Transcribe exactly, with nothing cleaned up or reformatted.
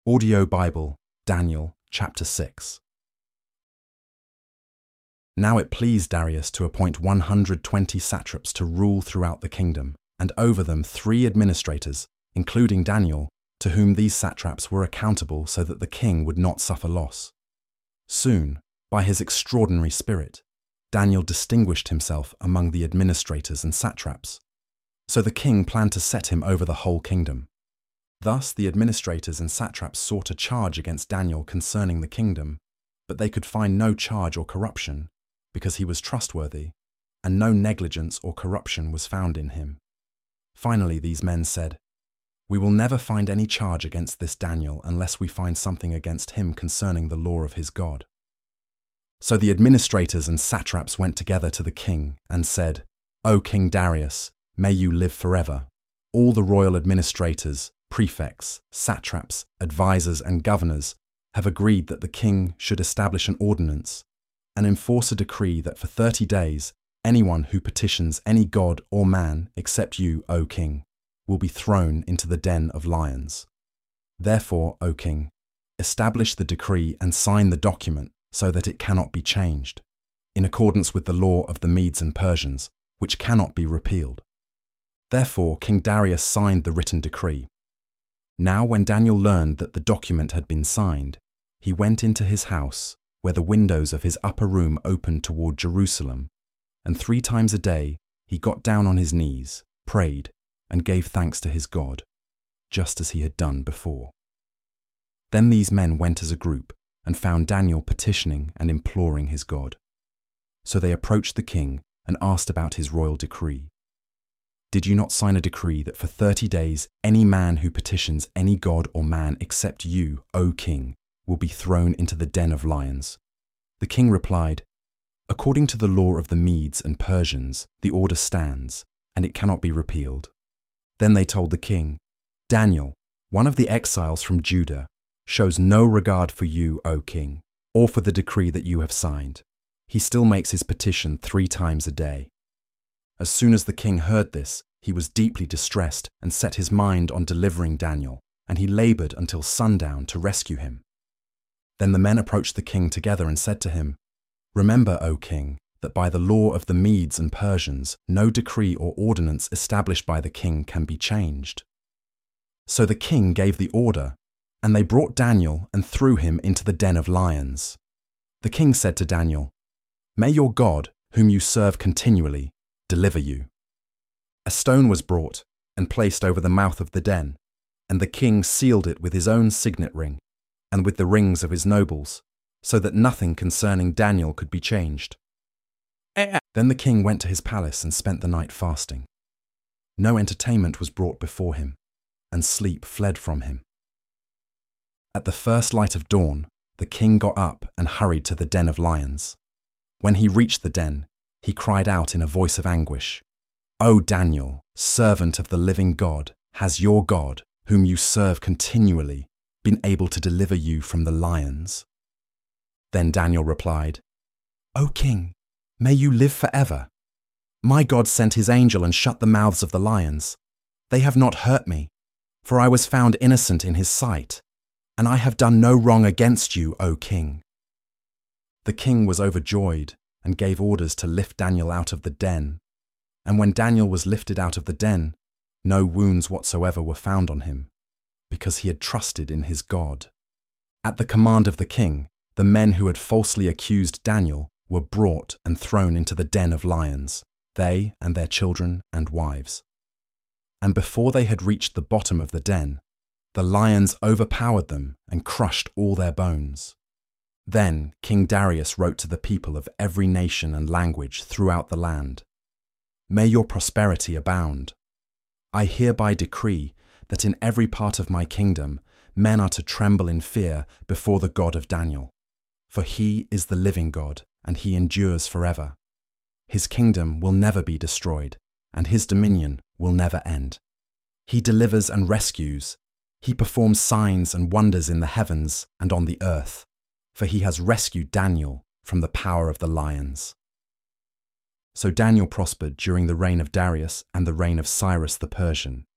Audio Bible, Daniel, chapter six. Now it pleased Darius to appoint one hundred twenty satraps to rule throughout the kingdom, and over them three administrators, including Daniel, to whom these satraps were accountable so that the king would not suffer loss. Soon, by his extraordinary spirit, Daniel distinguished himself among the administrators and satraps. So the king planned to set him over the whole kingdom. Thus the administrators and satraps sought a charge against Daniel concerning the kingdom, but they could find no charge or corruption, because he was trustworthy, and no negligence or corruption was found in him. Finally these men said, "We will never find any charge against this Daniel unless we find something against him concerning the law of his God." So the administrators and satraps went together to the king and said, "O King Darius, may you live forever. All the royal administrators, prefects, satraps, advisors, and governors have agreed that the king should establish an ordinance and enforce a decree that for thirty days anyone who petitions any god or man except you, O king, will be thrown into the den of lions. Therefore, O king, establish the decree and sign the document so that it cannot be changed, in accordance with the law of the Medes and Persians, which cannot be repealed." Therefore King Darius signed the written decree. Now when Daniel learned that the document had been signed, he went into his house, where the windows of his upper room opened toward Jerusalem, and three times a day he got down on his knees, prayed, and gave thanks to his God, just as he had done before. Then these men went as a group and found Daniel petitioning and imploring his God. So they approached the king and asked about his royal decree. "Did you not sign a decree that for thirty days any man who petitions any god or man except you, O king, will be thrown into the den of lions?" The king replied, "According to the law of the Medes and Persians, the order stands, and it cannot be repealed." Then they told the king, "Daniel, one of the exiles from Judah, shows no regard for you, O king, or for the decree that you have signed. He still makes his petition three times a day." As soon as the king heard this, he was deeply distressed and set his mind on delivering Daniel, and he labored until sundown to rescue him. Then the men approached the king together and said to him, "Remember, O king, that by the law of the Medes and Persians, no decree or ordinance established by the king can be changed." So the king gave the order, and they brought Daniel and threw him into the den of lions. The king said to Daniel, "May your God, whom you serve continually, deliver you." A stone was brought and placed over the mouth of the den, and the king sealed it with his own signet ring and with the rings of his nobles, so that nothing concerning Daniel could be changed. Then the king went to his palace and spent the night fasting. No entertainment was brought before him, and sleep fled from him. At the first light of dawn, the king got up and hurried to the den of lions. When he reached the den, he cried out in a voice of anguish, "O Daniel, servant of the living God, has your God, whom you serve continually, been able to deliver you from the lions?" Then Daniel replied, "O king, may you live forever. My God sent his angel and shut the mouths of the lions. They have not hurt me, for I was found innocent in his sight, and I have done no wrong against you, O king." The king was overjoyed and gave orders to lift Daniel out of the den. And when Daniel was lifted out of the den, no wounds whatsoever were found on him, because he had trusted in his God. At the command of the king, the men who had falsely accused Daniel were brought and thrown into the den of lions, they and their children and wives. And before they had reached the bottom of the den, the lions overpowered them and crushed all their bones. Then King Darius wrote to the people of every nation and language throughout the land, "May your prosperity abound. I hereby decree that in every part of my kingdom men are to tremble in fear before the God of Daniel, for he is the living God, and he endures forever. His kingdom will never be destroyed, and his dominion will never end. He delivers and rescues. He performs signs and wonders in the heavens and on the earth, for he has rescued Daniel from the power of the lions." So Daniel prospered during the reign of Darius and the reign of Cyrus the Persian,